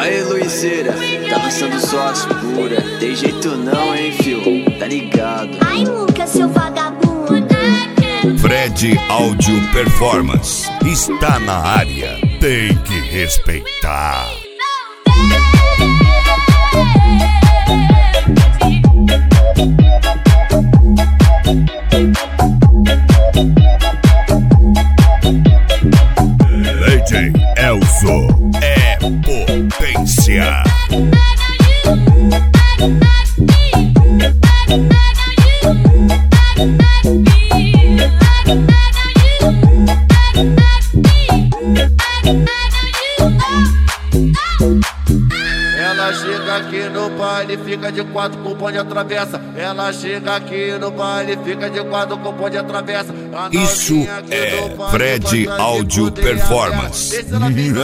Aí, Luizeira, tá lançando só as pura. Tem jeito não, hein, fio? Tá ligado? Ai, Lucas, seu vagabundo. Fred Áudio Performance está na área. Tem que respeitar. DJ Elzo é potência. Ela chega aqui no baile, fica de quatro com o bonde atravessa. Ela chega aqui no baile, fica de quatro com o bonde atravessa. Isso é Fred Áudio Performance. Se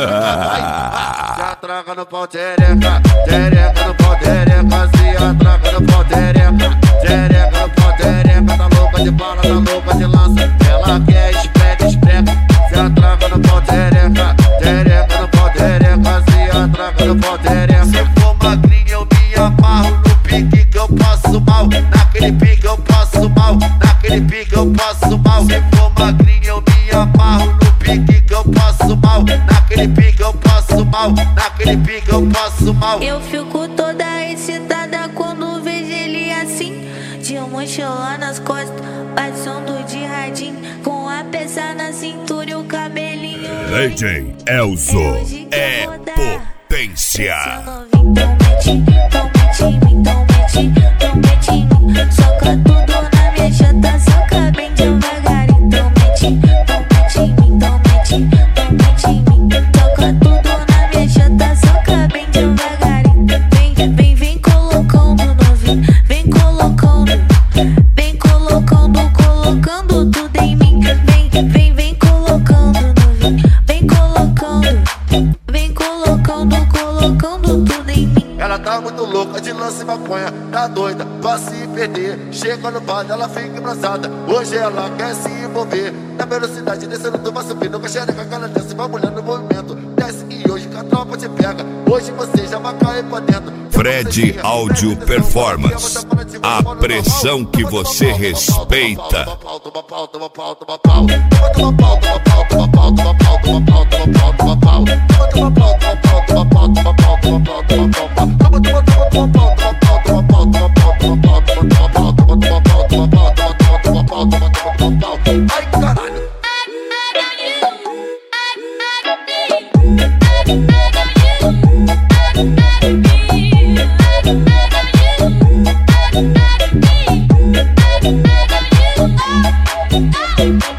atraca no pau, tereca, tereca no pau, tereca. Se atraca no pau, tereca, tereca no pau, tereca. Tá louca de bala, tá louca de lança. Ela quer espreca, espreca. Se atraca no pau, tereca, tereca no pau, tereca. Se atraca no pau, tereca. Se for magrinha eu me amarro no pique que eu passo mal. Naquele pique eu passo mal, naquele pique eu passo mal. Se for magrinha eu me amarro no pique que eu passo mal. Naquele pique eu passo mal, naquele pique eu passo mal. Eu fico toda excitada quando vejo ele assim, de mochila nas costas, passando de radinho, com a peça na cintura e o cabelinho. DJ Elzo é potência. Então mete, então mete em mim, então mete, então mete em mim. Soca tudo na minha chata, soca bem devagar. Então mete em mim, então mete, então mete em mim. Soca tudo na minha chata, soca bem devagar. Vem colocando novinho, vem colocando, colocando tudo em mim. Vem colocando novinho, vem colocando, colocando tudo em mim. Ela tá muito louca de lance e maconha, tá doida pra se perder. Chega no bar, ela fica embraçada. Hoje ela quer se envolver. Na velocidade descendo, tu vai subindo. Com a xereca que ela desce, vai mulher no movimento. Desce e hoje que a tropa te pega. Hoje você já vai cair pra dentro. Fred Áudio Performance. A pressão que você respeita. Ai, caralho. Ai,